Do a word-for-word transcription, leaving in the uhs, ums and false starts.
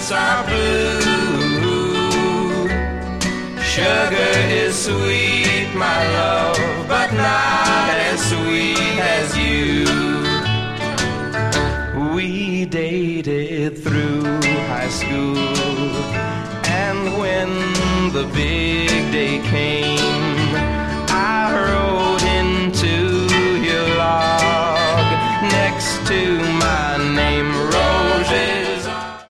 nights are blue. Sugar is sweet, my love, but not as sweet as you. We dated through high school, and when the big day came,